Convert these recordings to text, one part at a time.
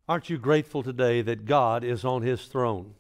Aren't you grateful today that God is on His throne?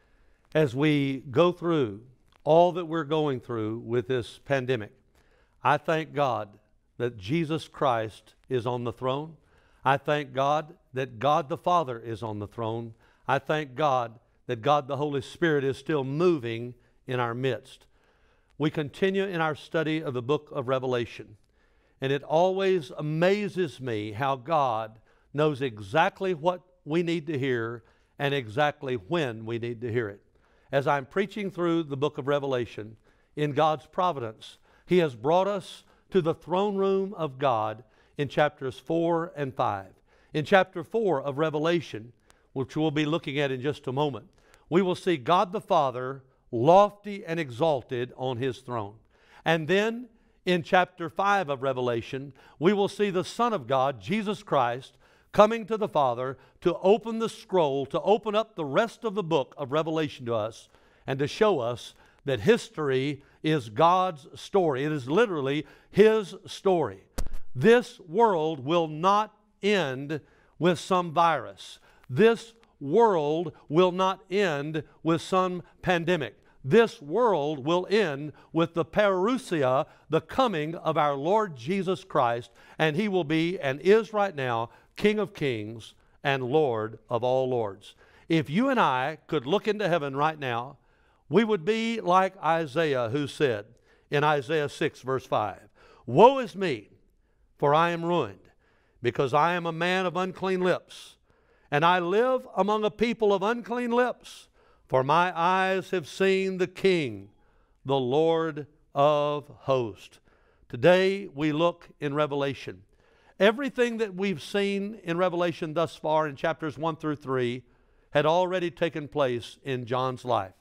As we go through all that we're going through with this pandemic, I thank God that Jesus Christ is on the throne. I thank God that God the Father is on the throne. I thank God that God the Holy Spirit is still moving in our midst. We continue in our study of the book of Revelation, and it always amazes me how God knows exactly what we need to hear and exactly when we need to hear it. As I'm preaching through the book of Revelation, in God's providence, He has brought us to the throne room of God in chapters 4 and 5. In chapter 4 of Revelation, which we'll be looking at in just a moment, we will see God the Father lofty and exalted on His throne. And then in chapter 5 of Revelation, we will see the Son of God, Jesus Christ, coming to the Father to open the scroll, to open up the rest of the book of Revelation to us and to show us that history is God's story. It is literally His story. This world will not end with some virus. This world will not end with some pandemic. This world will end with the parousia, the coming of our Lord Jesus Christ, and He will be and is right now King of kings and Lord of all lords. If you and I could look into heaven right now, we would be like Isaiah, who said in Isaiah 6 verse 5, "Woe is me, for I am ruined, because I am a man of unclean lips, and I live among a people of unclean lips. For my eyes have seen the King, the Lord of hosts." Today we look in Revelation. Everything that we've seen in Revelation thus far in chapters 1 through 3 had already taken place in John's life.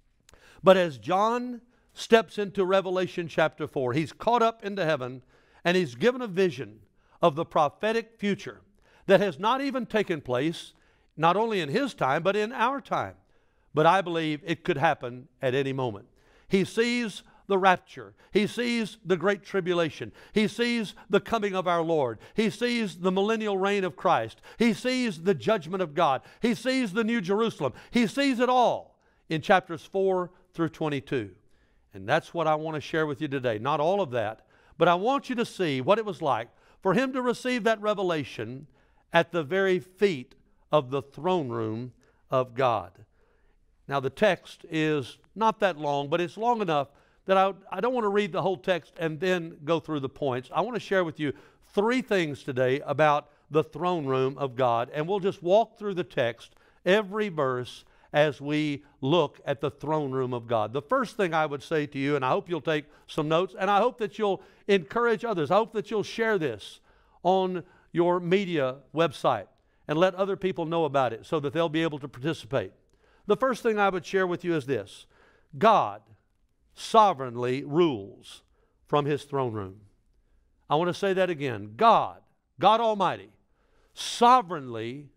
But as John steps into Revelation chapter 4, he's caught up into heaven and he's given a vision of the prophetic future that has not even taken place, not only in his time, but in our time. But I believe it could happen at any moment. He sees the rapture. He sees the great tribulation. He sees the coming of our Lord. He sees the millennial reign of Christ. He sees the judgment of God. He sees the New Jerusalem. He sees it all in chapters 4 through 22. And that's what I want to share with you today. Not all of that, but I want you to see what it was like for him to receive that revelation at the very feet of the throne room of God. Now the text is not that long, but it's long enough that I don't want to read the whole text and then go through the points. I want to share with you 3 things today about the throne room of God, and we'll just walk through the text, every verse, as we look at the throne room of God. The first thing I would say to you, and I hope you'll take some notes, and I hope that you'll encourage others. I hope that you'll share this on your media website and let other people know about it so that they'll be able to participate. The first thing I would share with you is this: God sovereignly rules from His throne room. I want to say that again. God Almighty, sovereignly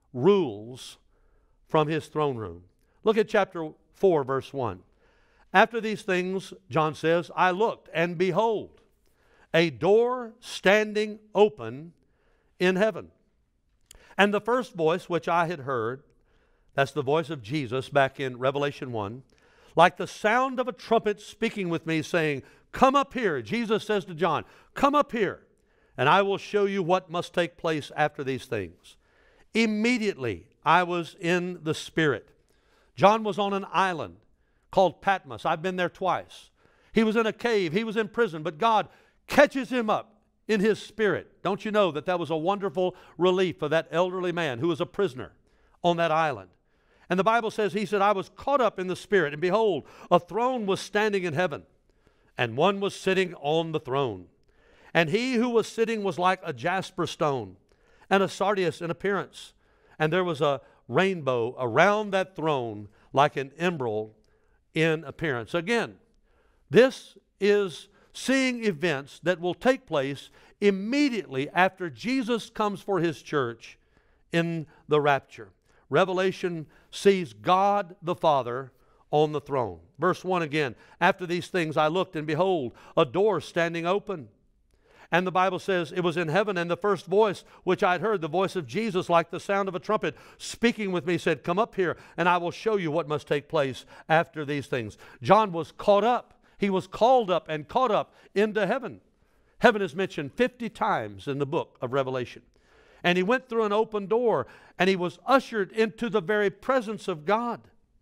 rules from His throne room. Look at chapter 4, verse 1. "After these things," John says, "I looked, and behold, a door standing open in heaven. And the first voice which I had heard," that's the voice of Jesus back in Revelation 1, "like the sound of a trumpet speaking with me, saying, 'Come up here.'" Jesus says to John, "Come up here, and I will show you what must take place after these things." Immediately I was in the Spirit. John was on an island called Patmos. I've been there twice. He was in a cave. He was in prison, but God catches him up in His Spirit. Don't you know that that was a wonderful relief for that elderly man who was a prisoner on that island? And the Bible says, he said, "I was caught up in the Spirit, and behold, a throne was standing in heaven, and one was sitting on the throne. And he who was sitting was like a jasper stone, and a sardius in appearance. And there was a rainbow around that throne, like an emerald in appearance." Again, this is seeing events that will take place immediately after Jesus comes for His church in the rapture. Revelation sees God the Father on the throne. Verse 1 again, "After these things I looked, and behold, a door standing open. And the Bible says, it was in heaven, and the first voice which I had heard, the voice of Jesus, like the sound of a trumpet, speaking with me, said, come up here, and I will show you what must take place after these things. John was caught up. He was called up and caught up into heaven. Heaven is mentioned 50 times in the book of Revelation. And he went through an open door, and he was ushered into the very presence of God.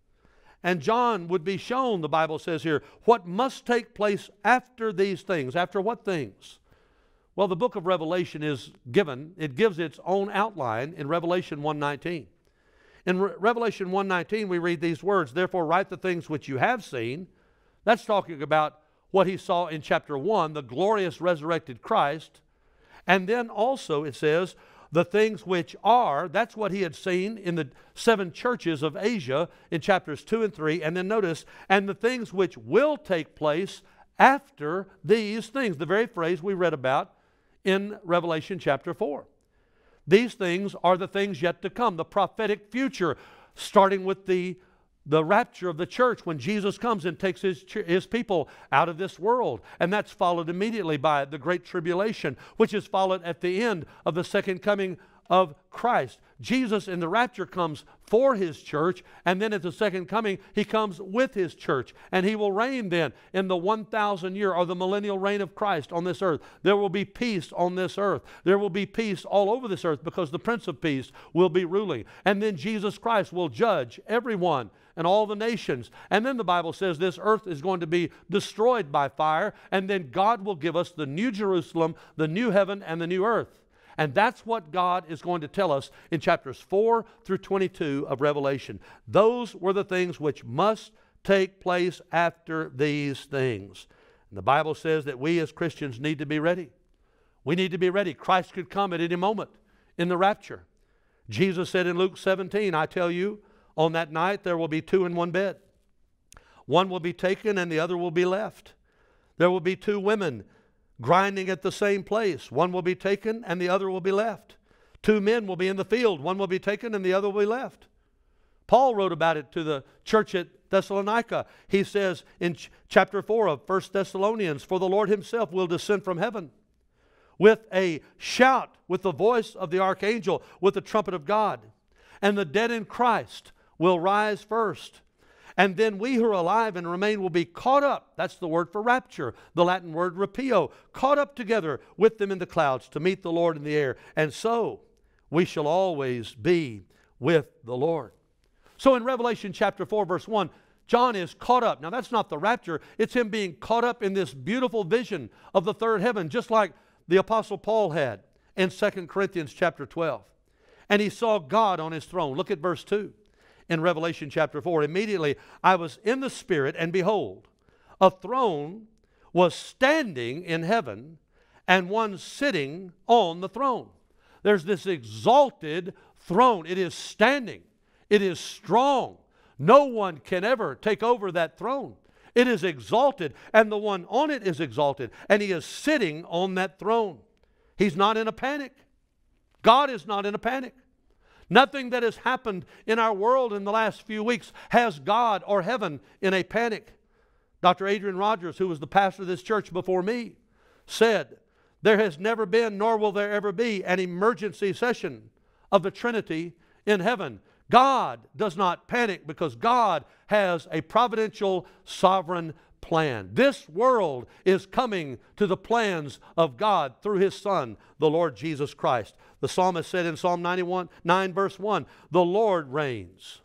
And John would be shown, the Bible says here, what must take place after these things. After what things? Well, the book of Revelation is given, it gives its own outline in Revelation 1:19. In Revelation 1:19, we read these words, therefore write the things which you have seen. That's talking about what he saw in chapter 1, the glorious resurrected Christ. And then also it says, the things which are, that's what he had seen in the 7 churches of Asia in chapters 2 and 3. And then notice, and the things which will take place after these things. The very phrase we read about in Revelation chapter 4. These things are the things yet to come, the prophetic future, starting with the rapture of the church when Jesus comes and takes his people out of this world. And that's followed immediately by the Great Tribulation, which is followed at the end of the second coming of Christ. Jesus in the rapture comes for his church, and then at the second coming, he comes with his church. And he will reign then in the 1,000 year or the millennial reign of Christ on this earth. There will be peace on this earth. There will be peace all over this earth because the Prince of Peace will be ruling. And then Jesus Christ will judge everyone and all the nations. And then the Bible says this earth is going to be destroyed by fire, and then God will give us the new Jerusalem, the new heaven, and the new earth. And that's what God is going to tell us in chapters 4 through 22 of Revelation. Those were the things which must take place after these things. And the Bible says that we as Christians need to be ready. We need to be ready. Christ could come at any moment in the rapture. Jesus said in Luke 17, I tell you, on that night there will be 2 in one bed. One will be taken and the other will be left. There will be 2 women grinding at the same place. One will be taken and the other will be left. 2 men will be in the field. One will be taken and the other will be left. Paul wrote about it to the church at Thessalonica. He says in chapter 4 of 1 Thessalonians, for the Lord himself will descend from heaven with a shout, with the voice of the archangel, with the trumpet of God. And the dead in Christ will rise first. And then we who are alive and remain will be caught up. That's the word for rapture, the Latin word rapio. Caught up together with them in the clouds to meet the Lord in the air. And so we shall always be with the Lord. So in Revelation chapter 4 verse 1, John is caught up. Now that's not the rapture. It's him being caught up in this beautiful vision of the third heaven, just like the Apostle Paul had in 2 Corinthians chapter 12. And he saw God on his throne. Look at verse 2. In Revelation chapter 4, immediately I was in the Spirit, and behold, a throne was standing in heaven, and one sitting on the throne. There's this exalted throne. It is standing. It is strong. No one can ever take over that throne. It is exalted, and the one on it is exalted, and he is sitting on that throne. He's not in a panic. God is not in a panic. Nothing that has happened in our world in the last few weeks has God or heaven in a panic. Dr. Adrian Rogers, who was the pastor of this church before me, said, there has never been, nor will there ever be, an emergency session of the Trinity in heaven. God does not panic because God has a providential, sovereign plan. This world is coming to the plans of God through his Son, the Lord Jesus Christ. The psalmist said in Psalm 9 verse 1, the Lord reigns.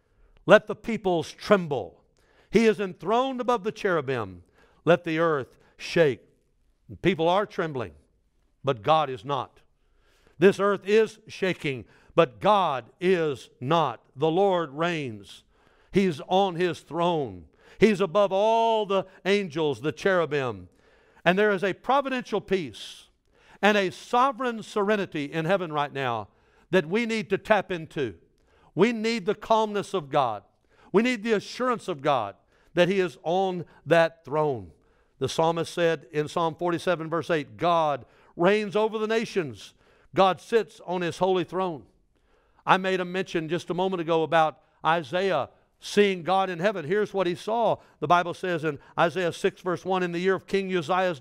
Let the peoples tremble. He is enthroned above the cherubim. Let the earth shake. And people are trembling, but God is not. This earth is shaking, but God is not. The Lord reigns. He's on his throne. He's above all the angels, the cherubim. And there is a providential peace and a sovereign serenity in heaven right now that we need to tap into. We need the calmness of God. We need the assurance of God that he is on that throne. The psalmist said in Psalm 47 verse 8, God reigns over the nations. God sits on his holy throne. I made a mention just a moment ago about Isaiah seeing God in heaven. Here's what he saw. The Bible says in Isaiah 6 verse 1, in the year of King Uzziah's death,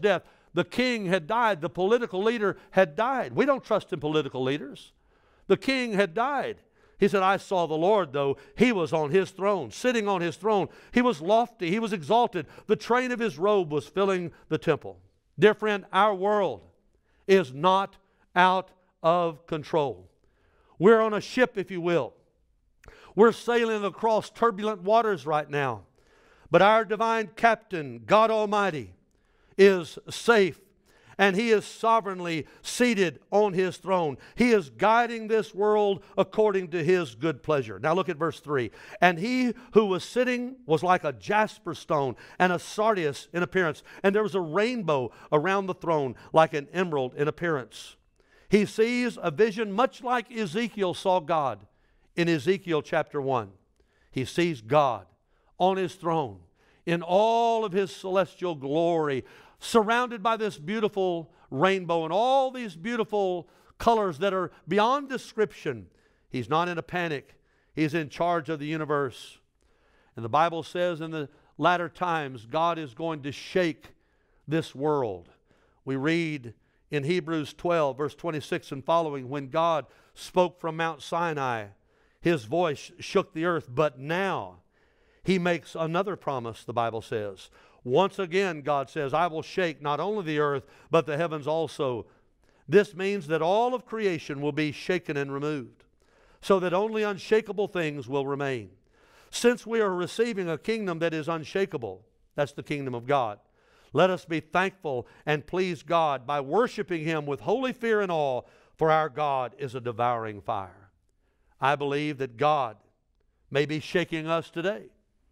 The king had died. The political leader had died. We don't trust in political leaders. The king had died. He said, I saw the Lord, though. He was on his throne, sitting on his throne. He was lofty. He was exalted. The train of his robe was filling the temple. Dear friend, our world is not out of control. We're on a ship, if you will. We're sailing across turbulent waters right now. But our divine captain, God Almighty, is safe, and He is sovereignly seated on His throne. He is guiding this world according to His good pleasure. Now look at verse 3. And He who was sitting was like a jasper stone and a sardius in appearance, and there was a rainbow around the throne like an emerald in appearance. He sees a vision much like Ezekiel saw God in Ezekiel chapter 1. He sees God on His throne in all of His celestial glory, surrounded by this beautiful rainbow and all these beautiful colors that are beyond description. He's not in a panic. He's in charge of the universe. And the Bible says in the latter times, God is going to shake this world. We read in Hebrews 12, verse 26 and following, when God spoke from Mount Sinai, His voice shook the earth, but now He makes another promise, the Bible says. Once again, God says, I will shake not only the earth, but the heavens also. This means that all of creation will be shaken and removed, so that only unshakable things will remain. Since we are receiving a kingdom that is unshakable, that's the kingdom of God, let us be thankful and please God by worshiping Him with holy fear and awe, for our God is a devouring fire. I believe that God may be shaking us today.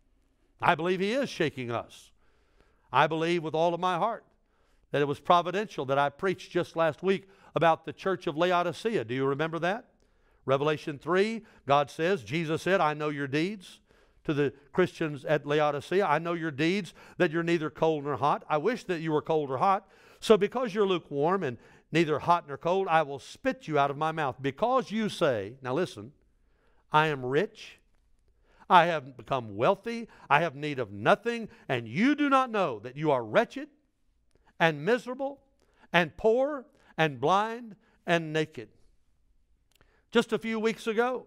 I believe He is shaking us. I believe with all of my heart that it was providential that I preached just last week about the church of Laodicea. Do you remember that? Revelation 3, God says, Jesus said, I know your deeds. To the Christians at Laodicea, I know your deeds, that you're neither cold nor hot. I wish that you were cold or hot. So because you're lukewarm and neither hot nor cold, I will spit you out of my mouth. Because you say, now listen, I am rich, I have become wealthy, I have need of nothing, and you do not know that you are wretched and miserable and poor and blind and naked. Just a few weeks ago,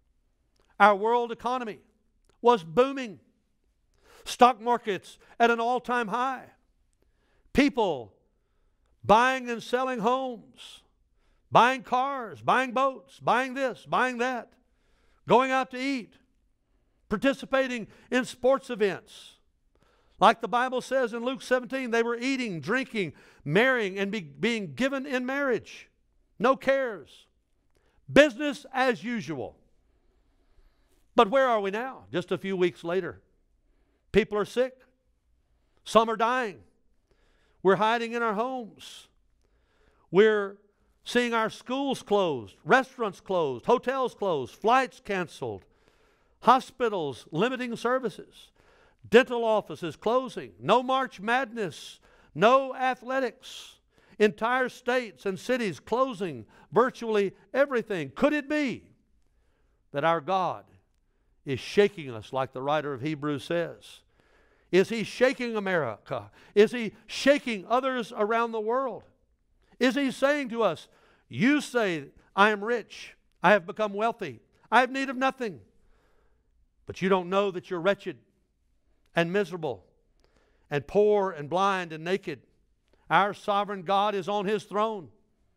our world economy was booming. Stock markets at an all-time high. People buying and selling homes, buying cars, buying boats, buying this, buying that, going out to eat, participating in sports events. Like the Bible says in Luke 17, they were eating, drinking, marrying, and being given in marriage. No cares. Business as usual. But where are we now? Just a few weeks later. People are sick. Some are dying. We're hiding in our homes. We're seeing our schools closed, restaurants closed, hotels closed, flights canceled, hospitals limiting services, dental offices closing, no March Madness, no athletics, entire states and cities closing virtually everything. Could it be that our God is shaking us like the writer of Hebrews says? Is He shaking America? Is He shaking others around the world? Is He saying to us, you say, I am rich, I have become wealthy, I have need of nothing, but you don't know that you're wretched and miserable and poor and blind and naked. Our sovereign God is on His throne.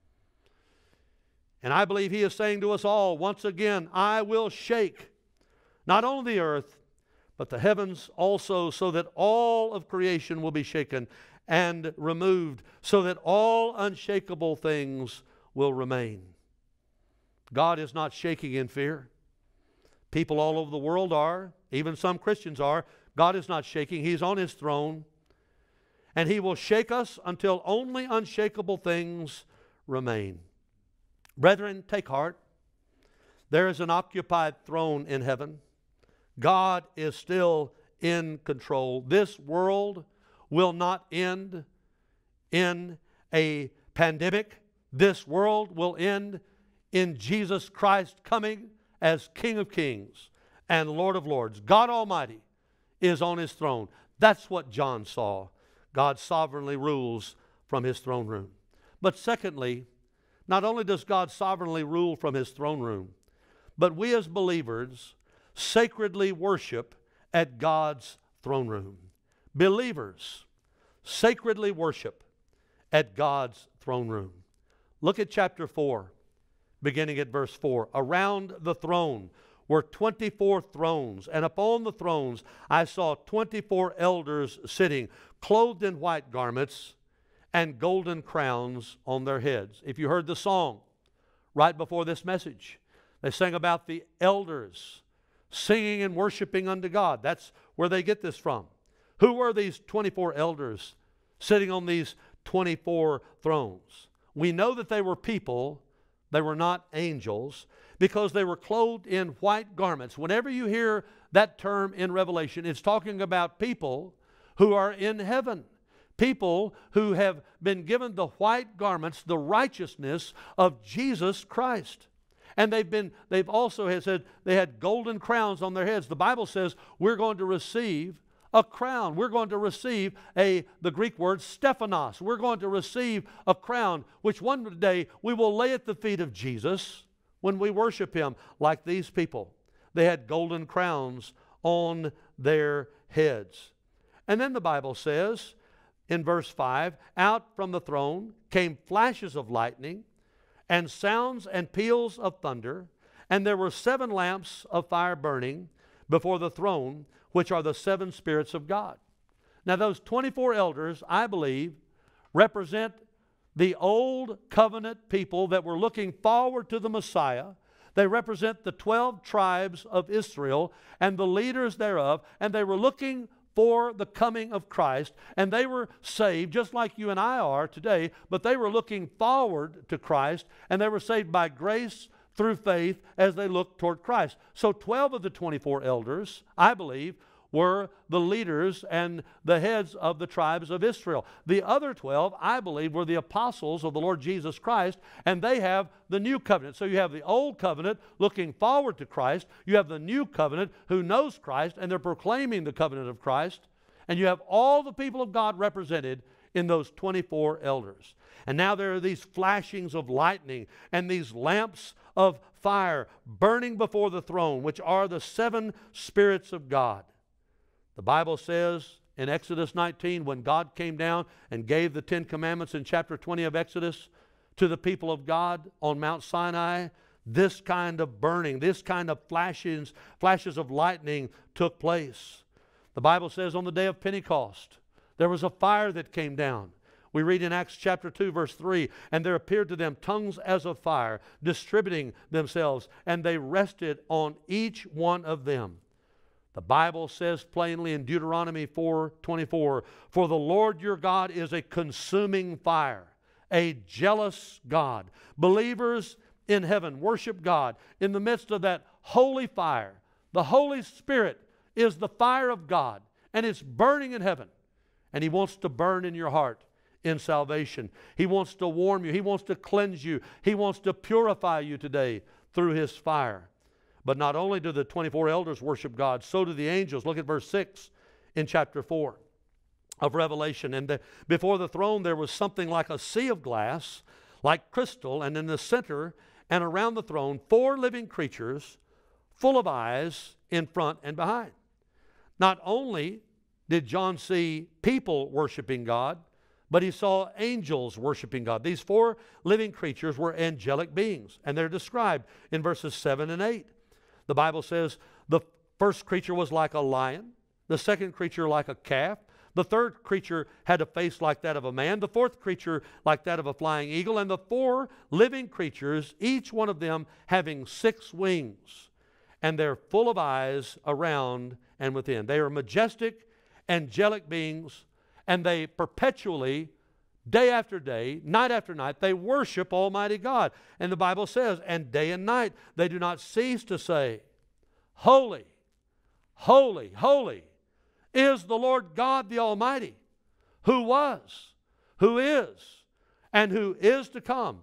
And I believe He is saying to us all, once again, I will shake not only the earth, but the heavens also, so that all of creation will be shaken and removed, so that all unshakable things will remain. God is not shaking in fear. People all over the world are, even some Christians are. God is not shaking. He's on His throne. And He will shake us until only unshakable things remain. Brethren, take heart. There is an occupied throne in heaven. God is still in control. This world will not end in a pandemic. This world will end in Jesus Christ coming as King of Kings and Lord of Lords. God Almighty is on His throne. That's what John saw. God sovereignly rules from His throne room. But secondly, not only does God sovereignly rule from His throne room, but we as believers sacredly worship at God's throne room. Believers sacredly worship at God's throne room. Look at chapter 4, beginning at verse 4. Around the throne were 24 thrones, and upon the thrones I saw 24 elders sitting, clothed in white garments, and golden crowns on their heads. If you heard the song right before this message, they sang about the elders singing and worshiping unto God. That's where they get this from. Who were these 24 elders sitting on these 24 thrones? We know that they were people. They were not angels, because they were clothed in white garments. Whenever you hear that term in Revelation, it's talking about people who are in heaven. People who have been given the white garments, the righteousness of Jesus Christ. And they've also said they had golden crowns on their heads. The Bible says we're going to receive a crown. We're going to receive the Greek word Stephanos. We're going to receive a crown, which one day we will lay at the feet of Jesus when we worship Him, like these people. They had golden crowns on their heads. And then the Bible says, in verse 5, out from the throne came flashes of lightning, and sounds and peals of thunder, and there were 7 lamps of fire burning before the throne, which are the 7 spirits of God. Now those 24 elders, I believe, represent the old covenant people that were looking forward to the Messiah. They represent the 12 tribes of Israel and the leaders thereof, and they were looking for the coming of Christ, and they were saved just like you and I are today, but they were looking forward to Christ, and they were saved by grace through faith as they looked toward Christ. So 12 of the 24 elders, I believe, were the leaders and the heads of the tribes of Israel. The other 12, I believe, were the apostles of the Lord Jesus Christ, and they have the new covenant. So you have the old covenant looking forward to Christ. You have the new covenant who knows Christ, and they're proclaiming the covenant of Christ. And you have all the people of God represented in those 24 elders. And now there are these flashings of lightning and these lamps of fire burning before the throne, which are the 7 spirits of God. The Bible says in Exodus 19, when God came down and gave the 10 commandments in chapter 20 of Exodus to the people of God on Mount Sinai, this kind of burning, this kind of flashes of lightning took place. The Bible says on the day of Pentecost, there was a fire that came down. We read in Acts chapter 2, verse 3, and there appeared to them tongues as of fire, distributing themselves, and they rested on each one of them. The Bible says plainly in Deuteronomy 4:24, for the Lord your God is a consuming fire, a jealous God. Believers in heaven worship God in the midst of that holy fire. The Holy Spirit is the fire of God, and it's burning in heaven. And He wants to burn in your heart in salvation. He wants to warm you. He wants to cleanse you. He wants to purify you today through His fire. But not only do the 24 elders worship God, so do the angels. Look at verse 6 in chapter 4 of Revelation. And before the throne there was something like a sea of glass, like crystal, and in the center and around the throne 4 living creatures full of eyes in front and behind. Not only did John see people worshiping God, but he saw angels worshiping God. These 4 living creatures were angelic beings, and they're described in verses 7 and 8. The Bible says the first creature was like a lion, the second creature like a calf, the third creature had a face like that of a man, the fourth creature like that of a flying eagle, and the 4 living creatures, each one of them having 6 wings, and they're full of eyes around and within. They are majestic, angelic beings, and they perpetually, day after day, night after night, they worship Almighty God. And the Bible says, and day and night they do not cease to say, holy, holy, holy is the Lord God the Almighty, who was, who is, and who is to come.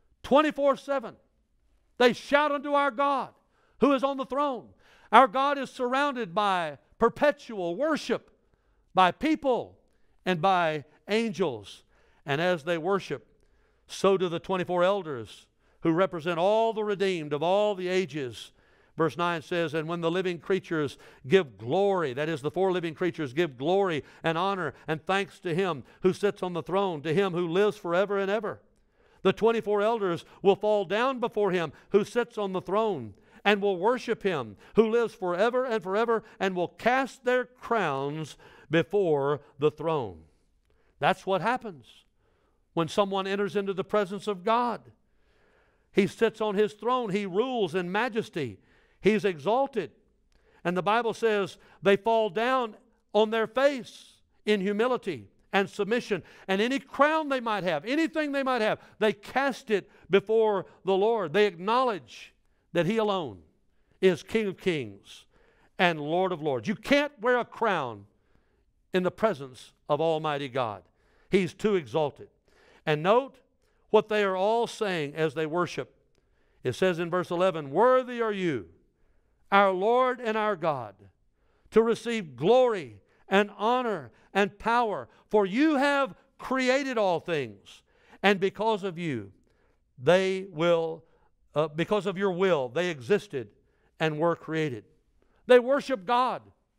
24/7. They shout unto our God, who is on the throne. Our God is surrounded by perpetual worship, by people and by angels. And as they worship, so do the 24 elders who represent all the redeemed of all the ages. Verse 9 says, and when the living creatures give glory, that is, the four living creatures give glory and honor and thanks to Him who sits on the throne, to Him who lives forever and ever. The 24 elders will fall down before Him who sits on the throne and will worship Him who lives forever and forever, and will cast their crowns before the throne. That's what happens when someone enters into the presence of God. He sits on His throne. He rules in majesty. He's exalted. And the Bible says they fall down on their face in humility and submission. And any crown they might have, anything they might have, they cast it before the Lord. They acknowledge that He alone is King of kings and Lord of lords. You can't wear a crown in the presence of Almighty God. He's too exalted. And note what they are all saying as they worship. It says in verse 11, worthy are you, our Lord and our God, to receive glory and honor and power, for you have created all things, and because of you, because of your will, they existed and were created. They worship God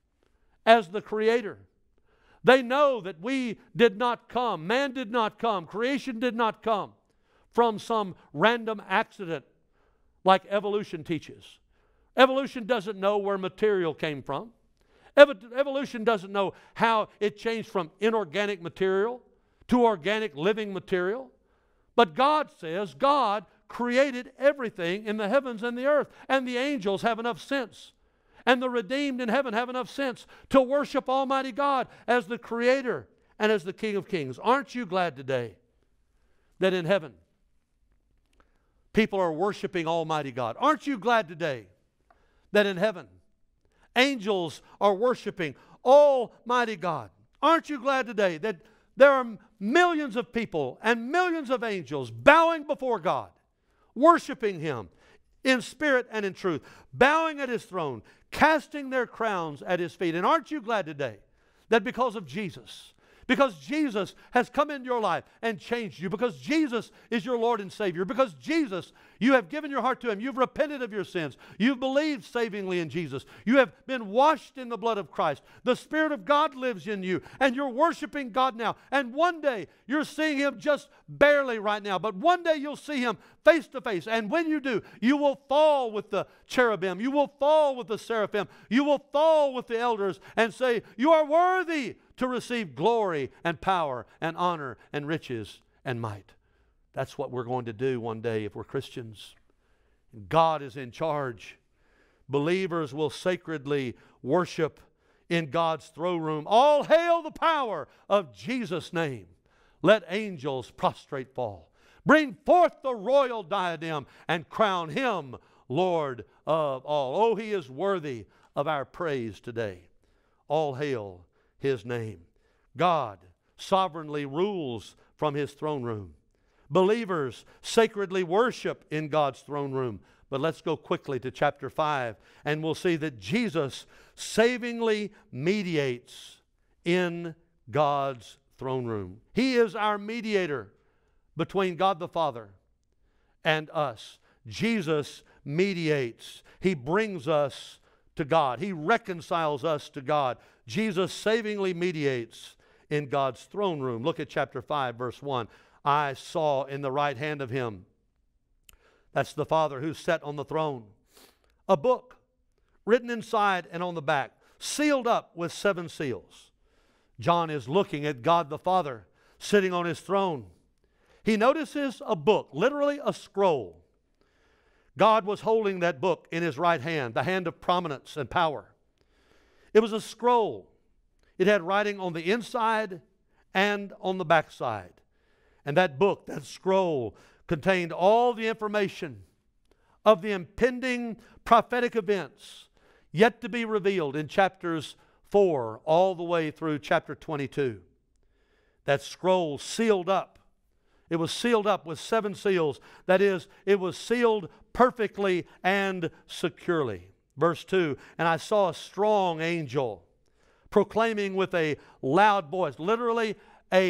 as the Creator. They know that we did not come, man did not come, creation did not come from some random accident like evolution teaches. Evolution doesn't know where material came from. Evolution doesn't know how it changed from inorganic material to organic living material. But God says God created everything in the heavens and the earth. And the angels have enough sense, and the redeemed in heaven have enough sense to worship Almighty God as the Creator and as the King of kings. Aren't you glad today that in heaven people are worshiping Almighty God? Aren't you glad today that in heaven angels are worshiping Almighty God? Aren't you glad today that there are millions of people and millions of angels bowing before God, worshiping Him in spirit and in truth, bowing at His throne, casting their crowns at His feet? And aren't you glad today that because of Jesus, because Jesus has come into your life and changed you, because Jesus is your Lord and Savior, because Jesus, you have given your heart to Him, you've repented of your sins, you've believed savingly in Jesus, you have been washed in the blood of Christ, the Spirit of God lives in you, and you're worshiping God now. And one day, you're seeing Him just barely right now, but one day you'll see Him face to face. And when you do, you will fall with the cherubim, you will fall with the seraphim, you will fall with the elders and say, you are worthy to receive glory and power and honor and riches and might. That's what we're going to do one day if we're Christians. God is in charge. Believers will sacredly worship in God's throne room. All hail the power of Jesus' name. Let angels prostrate fall. Bring forth the royal diadem and crown Him Lord of all. Oh, He is worthy of our praise today. All hail His name. God sovereignly rules from His throne room. Believers sacredly worship in God's throne room. But let's go quickly to chapter 5, and we'll see that Jesus savingly mediates in God's throne room. He is our mediator between God the Father and us. Jesus mediates. He brings us to God. He reconciles us to God. Jesus savingly mediates in God's throne room. Look at chapter 5, verse 1. I saw in the right hand of Him, that's the Father who sat on the throne, a book written inside and on the back, sealed up with 7 seals. John is looking at God the Father sitting on His throne. He notices a book, literally a scroll. God was holding that book in His right hand, the hand of prominence and power. It was a scroll. It had writing on the inside and on the backside. And that book, that scroll, contained all the information of the impending prophetic events yet to be revealed in chapters 4 all the way through chapter 22. That scroll sealed up. It was sealed up with 7 seals. That is, it was sealed perfectly and securely. Verse 2, and I saw a strong angel proclaiming with a loud voice, literally a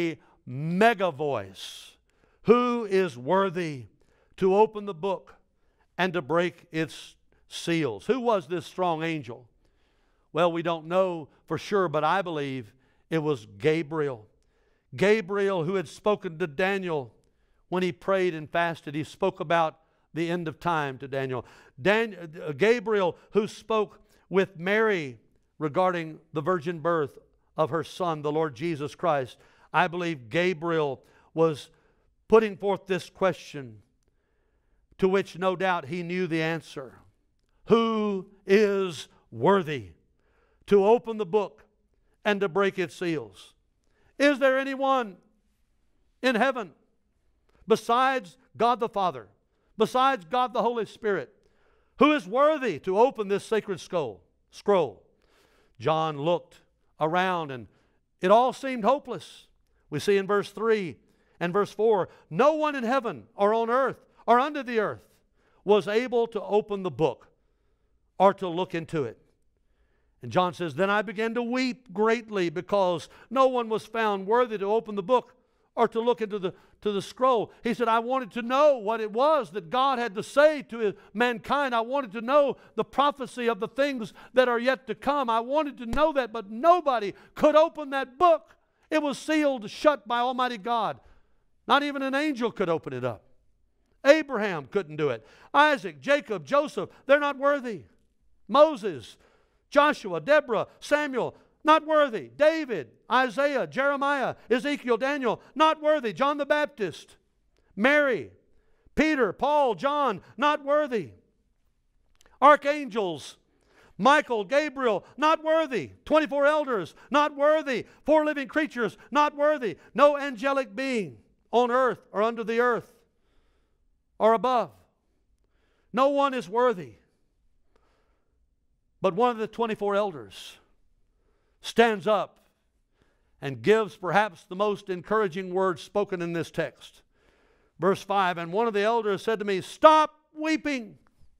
mega voice, who is worthy to open the book and to break its seals? Who was this strong angel? Well, we don't know for sure, but I believe it was Gabriel. Gabriel, who had spoken to Daniel when he prayed and fasted. He spoke about the end of time to Daniel. Gabriel, who spoke with Mary regarding the virgin birth of her son, the Lord Jesus Christ. I believe Gabriel was putting forth this question, to which no doubt he knew the answer. Who is worthy to open the book and to break its seals? Is there anyone in heaven besides God the Father, besides God the Holy Spirit, who is worthy to open this sacred scroll? John looked around and it all seemed hopeless. We see in verse 3 and verse 4, no one in heaven or on earth or under the earth was able to open the book or to look into it. And John says, then I began to weep greatly because no one was found worthy to open the book or to look into the scroll. He said, I wanted to know what it was that God had to say to mankind. I wanted to know the prophecy of the things that are yet to come. I wanted to know that, but nobody could open that book. It was sealed shut by Almighty God. Not even an angel could open it up. Abraham couldn't do it. Isaac, Jacob, Joseph, they're not worthy. Moses, Joshua, Deborah, Samuel, not worthy. David, Isaiah, Jeremiah, Ezekiel, Daniel, not worthy. John the Baptist, Mary, Peter, Paul, John, not worthy. Archangels, Michael, Gabriel, not worthy. 24 elders, not worthy. 4 living creatures, not worthy. No angelic being on earth or under the earth or above. No one is worthy. But one of the 24 elders stands up and gives perhaps the most encouraging words spoken in this text. Verse 5, and one of the elders said to me, stop weeping.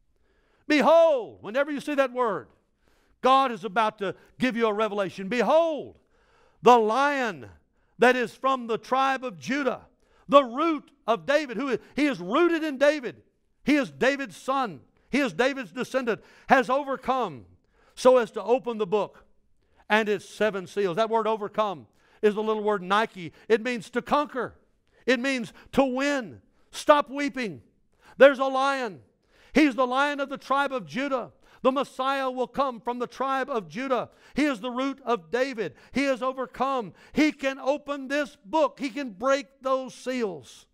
Behold, whenever you see that word, God is about to give you a revelation. Behold, the Lion that is from the tribe of Judah, the root of David, he is rooted in David. He is David's son. He is David's descendant, has overcome so as to open the book and its 7 seals. That word overcome is the little word Nike. It means to conquer. It means to win. Stop weeping. There's a lion. He's the Lion of the tribe of Judah. The Messiah will come from the tribe of Judah. He is the root of David. He has overcome. He can open this book. He can break those seals.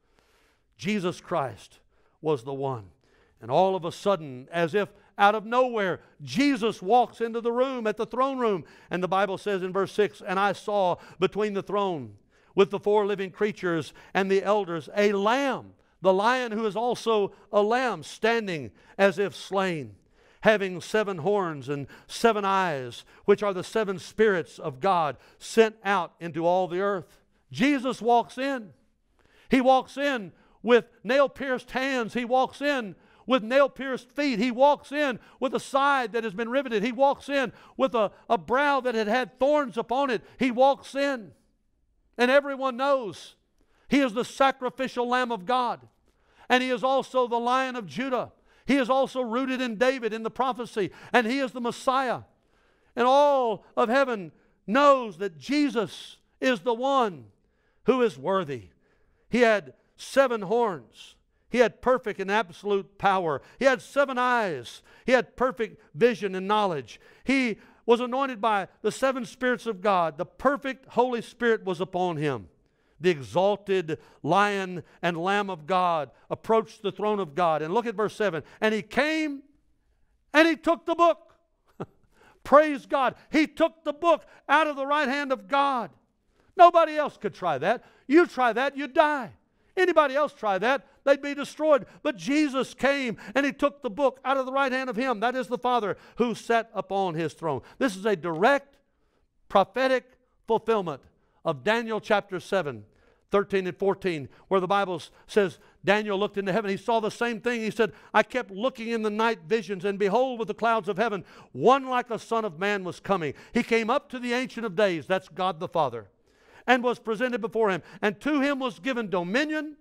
Jesus Christ was the one. And all of a sudden, as if out of nowhere, Jesus walks into the room, at the throne room. And the Bible says in verse 6, and I saw between the throne with the 4 living creatures and the elders a lamb, the lion who is also a lamb, standing as if slain, having 7 horns and 7 eyes, which are the 7 spirits of God sent out into all the earth. Jesus walks in. He walks in with nail-pierced hands. He walks in with nail-pierced feet. He walks in with a side that has been riveted. He walks in with a brow that had thorns upon it. He walks in, and everyone knows He is the sacrificial Lamb of God, and He is also the Lion of Judah. He is also rooted in David in the prophecy, and He is the Messiah. And all of heaven knows that Jesus is the one who is worthy. He had 7 horns. He had perfect and absolute power. He had 7 eyes. He had perfect vision and knowledge. He was anointed by the 7 spirits of God. The perfect Holy Spirit was upon Him. The exalted Lion and Lamb of God approached the throne of God. And look at verse 7. And He came and He took the book. Praise God. He took the book out of the right hand of God. Nobody else could try that. You try that, you'd die. Anybody else try that, they'd be destroyed. But Jesus came and He took the book out of the right hand of Him. That is the Father who sat upon His throne. This is a direct prophetic fulfillment of Daniel chapter 7, 13 and 14, where the Bible says Daniel looked into heaven. He saw the same thing. He said, I kept looking in the night visions, and behold, with the clouds of heaven, one like a son of man was coming. He came up to the Ancient of Days. That's God the Father. and was presented before him. And to him was given dominion,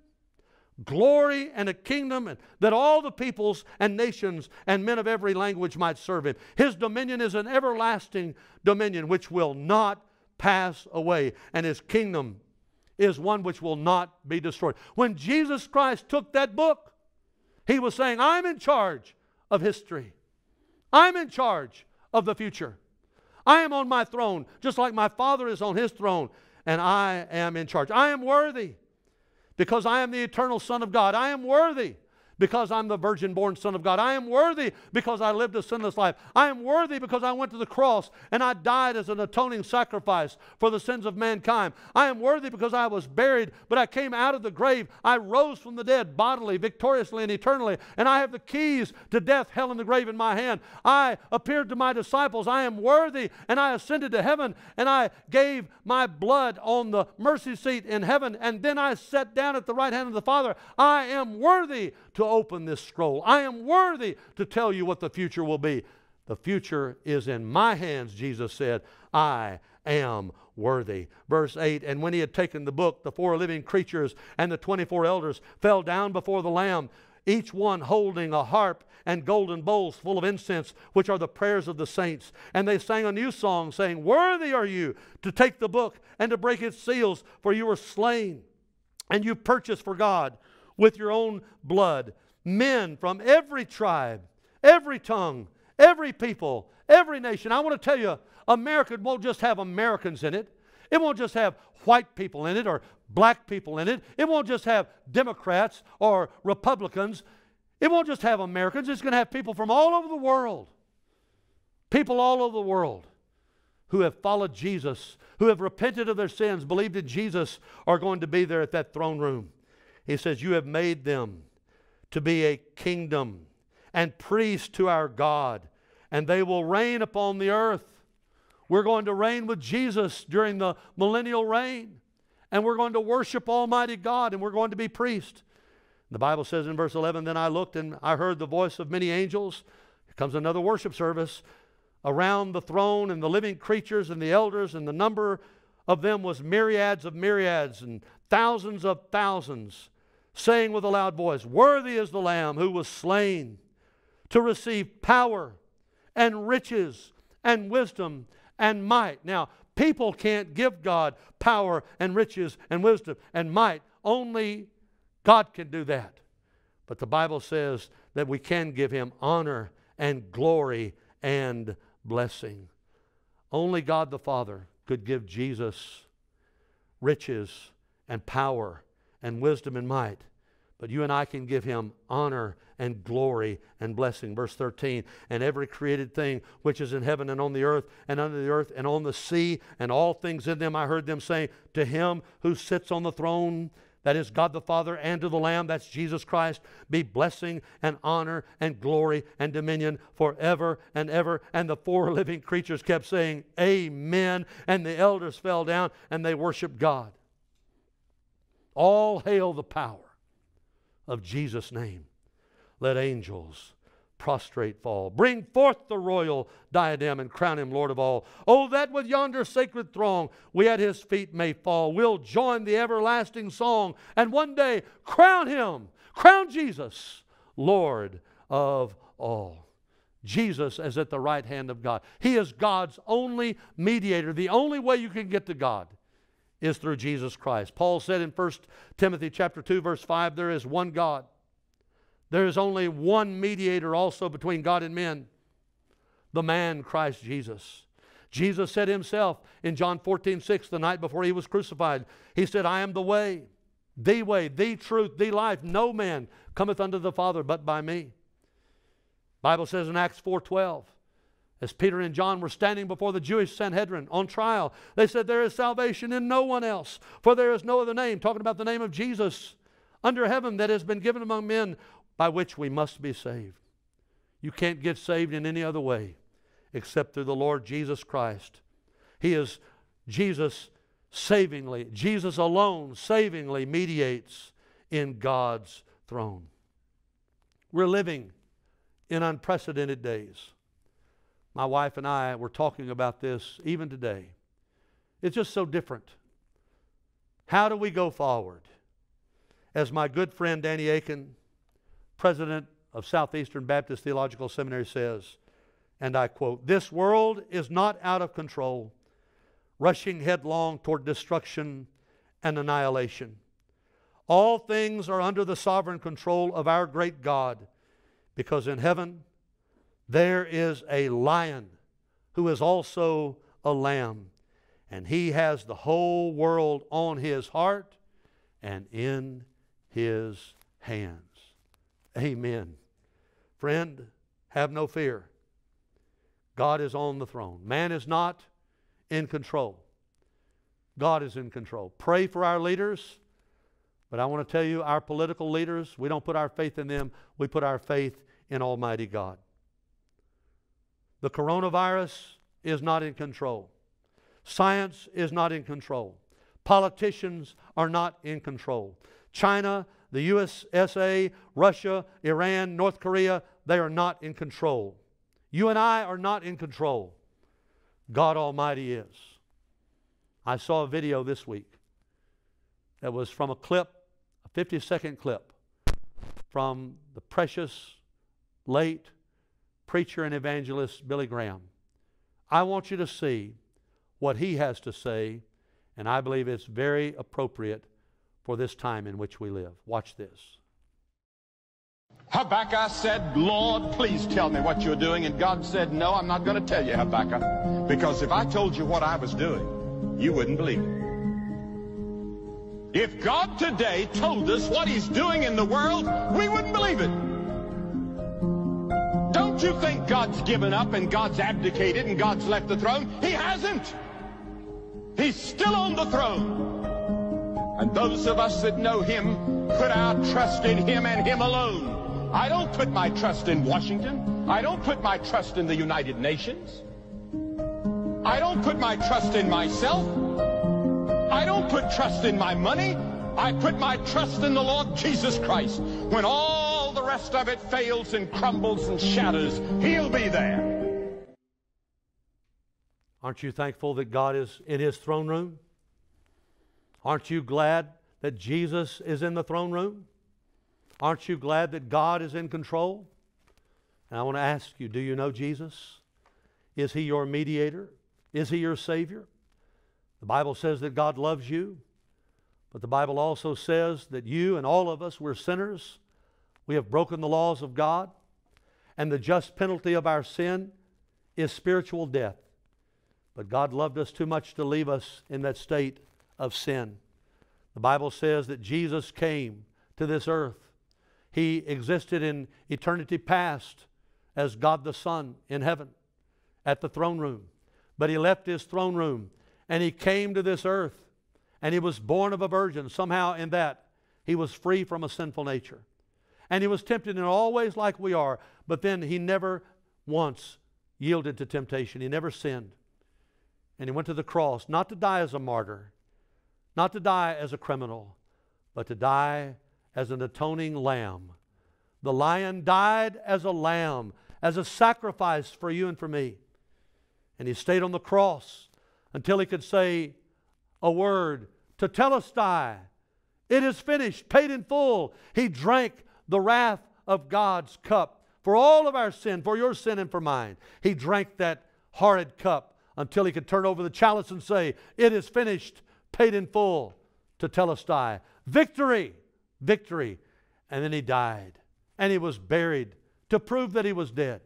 glory, and a kingdom, and that all the peoples and nations and men of every language might serve him. His dominion is an everlasting dominion which will not pass away, and his kingdom is one which will not be destroyed. When Jesus Christ took that book, he was saying, I'm in charge of history. I'm in charge of the future. I am on my throne, just like my Father is on his throne, and I am in charge. I am worthy because I am the eternal Son of God. I am worthy because I'm the virgin-born Son of God. I am worthy because I lived a sinless life. I am worthy because I went to the cross and I died as an atoning sacrifice for the sins of mankind. I am worthy because I was buried, but I came out of the grave. I rose from the dead bodily, victoriously, and eternally, and I have the keys to death, hell, and the grave in my hand. I appeared to my disciples. I am worthy, and I ascended to heaven, and I gave my blood on the mercy seat in heaven, and then I sat down at the right hand of the Father. I am worthy to open this scroll. I am worthy to tell you what the future will be. The future is in my hands, Jesus said. I am worthy. Verse 8, and when he had taken the book, the 4 living creatures and the 24 elders fell down before the Lamb, each one holding a harp and golden bowls full of incense, which are the prayers of the saints. And they sang a new song, saying, Worthy are you to take the book and to break its seals, for you were slain, and you purchased for God with your own blood men from every tribe, every tongue, every people, every nation. I want to tell you, America won't just have Americans in it. It won't just have white people in it or black people in it. It won't just have Democrats or Republicans. It won't just have Americans. It's going to have people from all over the world. People all over the world who have followed Jesus, who have repented of their sins, believed in Jesus, are going to be there at that throne room. He says, you have made them to be a kingdom and priests to our God, and they will reign upon the earth. We're going to reign with Jesus during the millennial reign, and we're going to worship Almighty God, and we're going to be priests. The Bible says in verse 11, then I looked and I heard the voice of many angels. Here comes another worship service. Around the throne and the living creatures and the elders, and the number of them was myriads of myriads and thousands of thousands, saying with a loud voice, Worthy is the Lamb who was slain to receive power and riches and wisdom and might. Now, people can't give God power and riches and wisdom and might. Only God can do that. But the Bible says that we can give him honor and glory and blessing. Only God the Father could give Jesus riches and power and wisdom and might. But you and I can give him honor and glory and blessing. Verse 13, and every created thing which is in heaven and on the earth and under the earth and on the sea and all things in them, I heard them saying, to him who sits on the throne, that is God the Father, and to the Lamb, that's Jesus Christ, be blessing and honor and glory and dominion forever and ever. And the 4 living creatures kept saying, Amen. And the elders fell down and they worshiped God. All hail the power of Jesus' name. Let angels prostrate fall. Bring forth the royal diadem and crown him Lord of all. Oh, that with yonder sacred throng we at his feet may fall. We'll join the everlasting song and one day crown him, crown Jesus, Lord of all. Jesus is at the right hand of God. He is God's only mediator. The only way you can get to God is through Jesus Christ. Paul said in 1 Timothy chapter 2, verse 5, there is one God. There is only one mediator also between God and men, the man Christ Jesus. Jesus said himself in John 14:6, the night before he was crucified, he said, I am the way, the truth, the life. No man cometh unto the Father but by me. Bible says in Acts 4:12, as Peter and John were standing before the Jewish Sanhedrin on trial, they said, there is salvation in no one else, for there is no other name, talking about the name of Jesus, under heaven that has been given among men by which we must be saved. You can't get saved in any other way except through the Lord Jesus Christ. He is Jesus savingly, Jesus alone savingly mediates in God's throne. We're living in unprecedented days. My wife and I were talking about this even today. It's just so different How do we go forward? As my good friend Danny Aiken, president of Southeastern Baptist Theological Seminary, says, and I quote, "This world is not out of control, rushing headlong toward destruction and annihilation. All things are under the sovereign control of our great God, because in heaven there is a lion who is also a lamb, and he has the whole world on his heart and in his hands." Amen. Friend, have no fear. God is on the throne. Man is not in control. God is in control. Pray for our leaders. But I want to tell you, our political leaders, we don't put our faith in them. We put our faith in Almighty God. The coronavirus is not in control. Science is not in control. Politicians are not in control. China, the USA, Russia, Iran, North Korea, they are not in control. You and I are not in control. God Almighty is. I saw a video this week that was from a clip, a 50-second clip from the precious late preacher and evangelist Billy Graham. I want you to see what he has to say, and I believe it's very appropriate for this time in which we live. Watch this. Habakkuk said, "Lord, please tell me what you're doing." And God said, "No, I'm not going to tell you, Habakkuk, because if I told you what I was doing, you wouldn't believe it." If God today told us what He's doing in the world, we wouldn't believe it. Don't you think God's given up and God's abdicated and God's left the throne? He hasn't. He's still on the throne. And those of us that know Him put our trust in Him and Him alone. I don't put my trust in Washington. I don't put my trust in the United Nations. I don't put my trust in myself. I don't put trust in my money. I put my trust in the Lord Jesus Christ. When all the rest of it fails and crumbles and shatters, He'll be there. Aren't you thankful that God is in His throne room? Aren't you glad that Jesus is in the throne room? Aren't you glad that God is in control? And I want to ask you, do you know Jesus? Is He your mediator? Is He your Savior? The Bible says that God loves you, but the Bible also says that you and all of us, we're sinners. We have broken the laws of God, and the just penalty of our sin is spiritual death. But God loved us too much to leave us in that state of sin. The Bible says that Jesus came to this earth. He existed in eternity past as God the Son in heaven at the throne room. But He left His throne room and He came to this earth, and He was born of a virgin. Somehow in that He was free from a sinful nature. And He was tempted in all ways like we are, but then He never once yielded to temptation. He never sinned. And He went to the cross, not to die as a martyr, not to die as a criminal, but to die as an atoning lamb. The lion died as a lamb, as a sacrifice for you and for me. And He stayed on the cross until He could say a word, tetelestai, it is finished, paid in full. He drank the wrath of God's cup for all of our sin, for your sin and for mine. He drank that horrid cup until He could turn over the chalice and say, it is finished, paid in full, tetelestai. Victory! Victory. And then He died. And He was buried to prove that He was dead.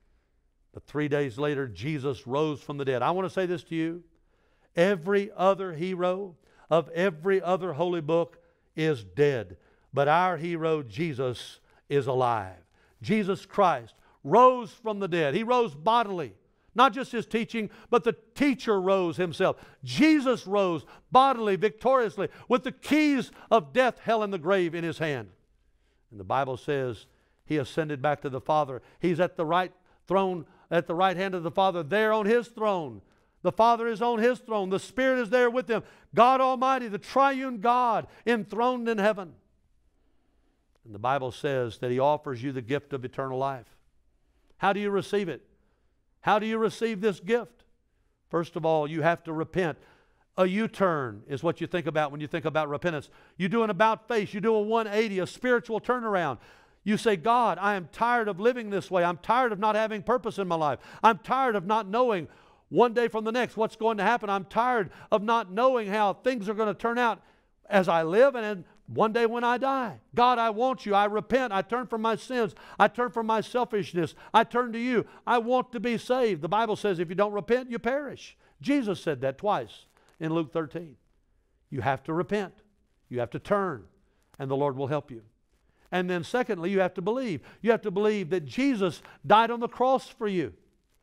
But 3 days later, Jesus rose from the dead. I want to say this to you. Every other hero of every other holy book is dead. But our hero, Jesus, is alive. Jesus Christ rose from the dead. He rose bodily. Not just His teaching, but the teacher rose Himself. Jesus rose bodily, victoriously, with the keys of death, hell, and the grave in His hand. And the Bible says He ascended back to the Father. He's at the right throne, at the right hand of the Father, there on His throne. The Father is on His throne. The Spirit is there with Him. God Almighty, the triune God, enthroned in heaven. And the Bible says that He offers you the gift of eternal life. How do you receive it? How do you receive this gift? First of all, you have to repent. A U-turn is what you think about when you think about repentance. You do an about-face. You do a 180, a spiritual turnaround. You say, God, I am tired of living this way. I'm tired of not having purpose in my life. I'm tired of not knowing one day from the next what's going to happen. I'm tired of not knowing how things are going to turn out as I live and one day when I die. God, I want you. I repent. I turn from my sins. I turn from my selfishness. I turn to you. I want to be saved. The Bible says if you don't repent, you perish. Jesus said that twice in Luke 13. You have to repent. You have to turn, and the Lord will help you. And then secondly, you have to believe. You have to believe that Jesus died on the cross for you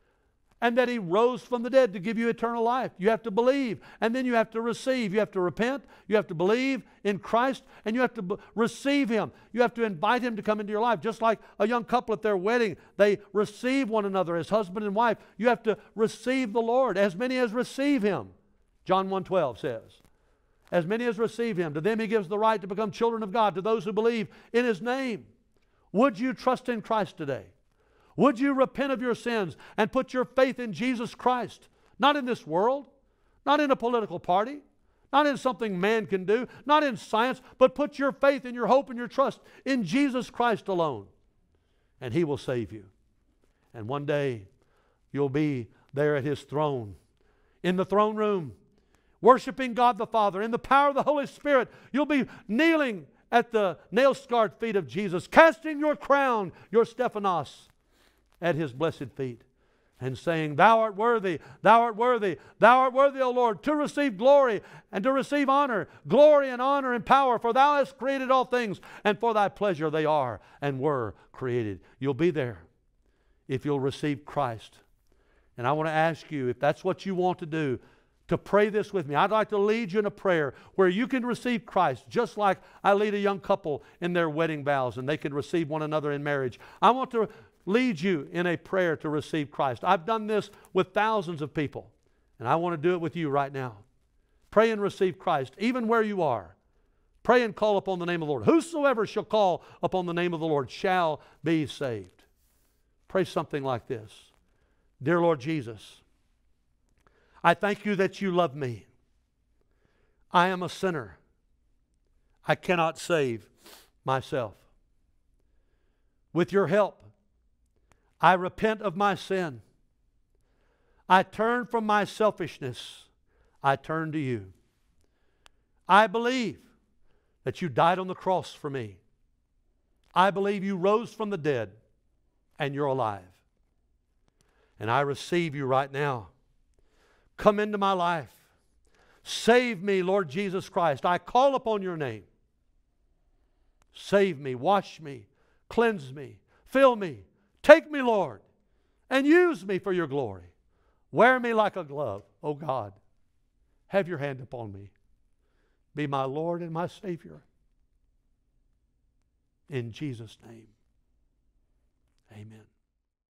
and that He rose from the dead to give you eternal life. You have to believe, and then you have to receive. You have to repent. You have to believe in Christ, and you have to receive Him. You have to invite Him to come into your life. Just like a young couple at their wedding, they receive one another as husband and wife. You have to receive the Lord. As many as receive Him, John 1:12 says. As many as receive Him, to them He gives the right to become children of God, to those who believe in His name. Would you trust in Christ today? Would you repent of your sins and put your faith in Jesus Christ? Not in this world, not in a political party, not in something man can do, not in science, but put your faith and your hope and your trust in Jesus Christ alone. And He will save you. And one day you'll be there at His throne, in the throne room, worshiping God the Father in the power of the Holy Spirit. You'll be kneeling at the nail-scarred feet of Jesus, casting your crown, your Stephanos, at His blessed feet and saying, Thou art worthy, Thou art worthy, Thou art worthy, O Lord, to receive glory and to receive honor, glory and honor and power, for Thou hast created all things, and for Thy pleasure they are and were created. You'll be there if you'll receive Christ. And I want to ask you, if that's what you want to do, to pray this with me. I'd like to lead you in a prayer where you can receive Christ, just like I lead a young couple in their wedding vows and they can receive one another in marriage. I want to lead you in a prayer to receive Christ. I've done this with thousands of people, and I want to do it with you right now. Pray and receive Christ, even where you are. Pray and call upon the name of the Lord. Whosoever shall call upon the name of the Lord shall be saved. Pray something like this. Dear Lord Jesus, I thank you that you love me. I am a sinner. I cannot save myself. With your help, I repent of my sin. I turn from my selfishness. I turn to you. I believe that you died on the cross for me. I believe you rose from the dead and you're alive. And I receive you right now. Come into my life. Save me, Lord Jesus Christ. I call upon your name. Save me, wash me, cleanse me, fill me. Take me, Lord, and use me for your glory. Wear me like a glove, oh God. Have your hand upon me. Be my Lord and my Savior. In Jesus' name, amen.